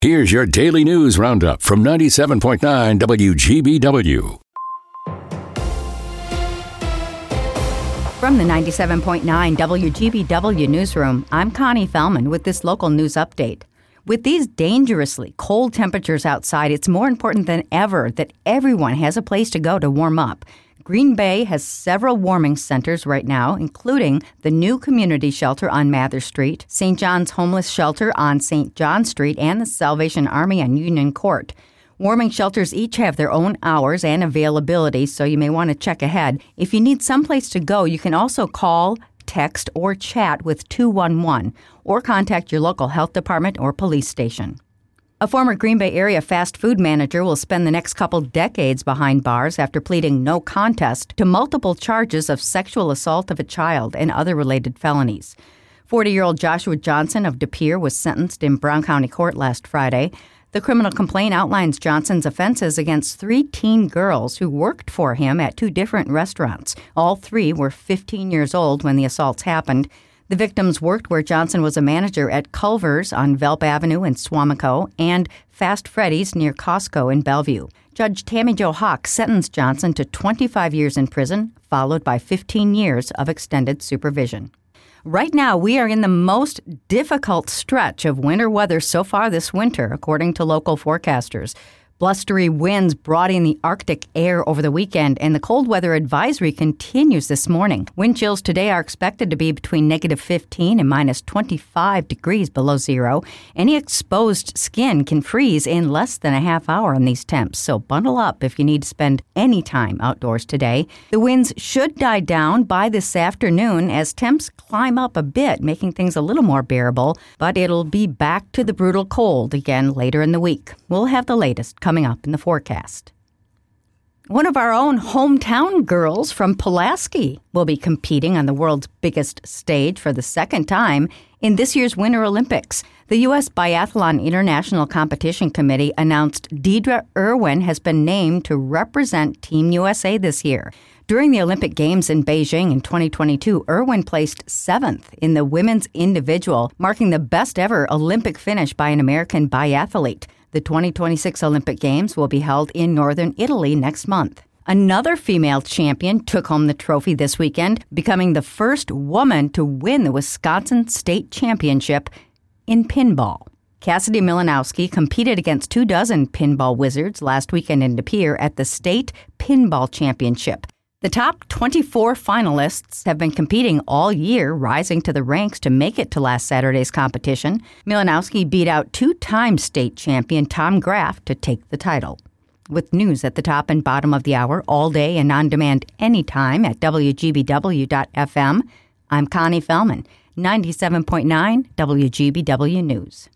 Here's your daily news roundup from 97.9 WGBW. From the 97.9 WGBW newsroom, I'm Connie Fellman with this local news update. With these dangerously cold temperatures outside, it's more important than ever that everyone has a place to go to warm up. Green Bay has several warming centers right now, including the new community shelter on Mather Street, St. John's Homeless Shelter on St. John Street, and the Salvation Army on Union Court. Warming shelters each have their own hours and availability, so you may want to check ahead. If you need someplace to go, you can also call, text, or chat with 211, or contact your local health department or police station. A former Green Bay area fast food manager will spend the next couple decades behind bars after pleading no contest to multiple charges of sexual assault of a child and other related felonies. 40-year-old Joshua Johnson of De Pere was sentenced in Brown County Court last Friday. The criminal complaint outlines Johnson's offenses against 3 teen girls who worked for him at 2 different restaurants. All 3 were 15 years old when the assaults happened. The victims worked where Johnson was a manager at Culver's on Velp Avenue in Swamico and Fast Freddy's near Costco in Bellevue. Judge Tammy Jo Hawk sentenced Johnson to 25 years in prison, followed by 15 years of extended supervision. Right now, we are in the most difficult stretch of winter weather so far this winter, according to local forecasters. Blustery winds brought in the Arctic air over the weekend, and the cold weather advisory continues this morning. Wind chills today are expected to be between negative 15 and minus 25 degrees below zero. Any exposed skin can freeze in less than a half hour in these temps, so bundle up if you need to spend any time outdoors today. The winds should die down by this afternoon as temps climb up a bit, making things a little more bearable, but it'll be back to the brutal cold again later in the week. We'll have the latest coming up in the forecast. One of our own hometown girls from Pulaski will be competing on the world's biggest stage for the second time in this year's Winter Olympics. The U.S. Biathlon International Competition Committee announced Deidre Irwin has been named to represent Team USA this year. During the Olympic Games in Beijing in 2022, Irwin placed 7th in the women's individual, marking the best ever Olympic finish by an American biathlete. The 2026 Olympic Games will be held in northern Italy next month. Another female champion took home the trophy this weekend, becoming the first woman to win the Wisconsin State Championship in pinball. Cassidy Milanowski competed against 24 pinball wizards last weekend in De Pere at the State Pinball Championship. The top 24 finalists have been competing all year, rising to the ranks to make it to last Saturday's competition. Milanowski beat out 2-time state champion Tom Graff to take the title. With news at the top and bottom of the hour, all day and on demand anytime at WGBW.FM, I'm Connie Fellman, 97.9 WGBW News.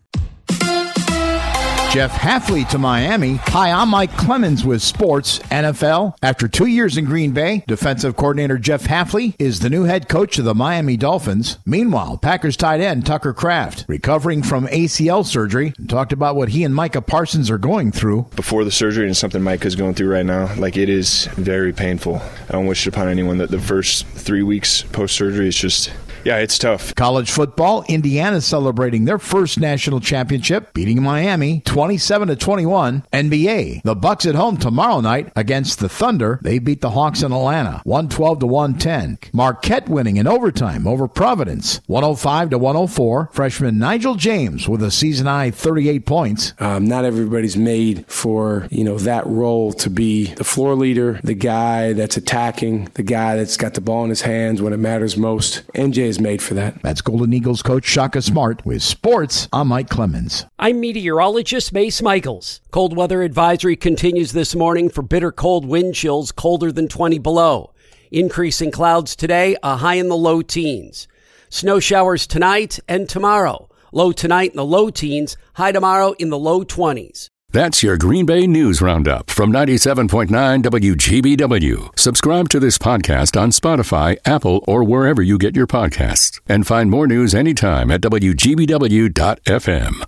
Jeff Hafley to Miami. Hi, I'm Mike Clemens with Sports NFL. After 2 years in Green Bay, defensive coordinator Jeff Hafley is the new head coach of the Miami Dolphins. Meanwhile, Packers tight end Tucker Kraft, recovering from ACL surgery, talked about what he and Micah Parsons are going through. Before the surgery and something Micah's going through right now, it is very painful. I don't wish it upon anyone that the first 3 weeks post-surgery is just... Yeah, it's tough. College football, Indiana celebrating their first national championship, beating Miami 27-21. NBA, the Bucks at home tomorrow night against the Thunder. They beat the Hawks in Atlanta 112-110. Marquette winning in overtime over Providence 105-104. Freshman Nigel James with a season-high 38 points. Not everybody's made for, that role to be the floor leader, the guy that's attacking, the guy that's got the ball in his hands when it matters most. NJ is made for that. That's Golden Eagles coach Shaka Smart with Sports. I'm Mike Clemens. I'm meteorologist Mace Michaels. Cold weather advisory continues this morning for bitter cold wind chills colder than 20 below. Increasing clouds today, a high in the low teens. Snow showers tonight and tomorrow. Low tonight in the low teens, high tomorrow in the low 20s. That's your Green Bay News Roundup from 97.9 WGBW. Subscribe to this podcast on Spotify, Apple, or wherever you get your podcasts. And find more news anytime at WGBW.FM.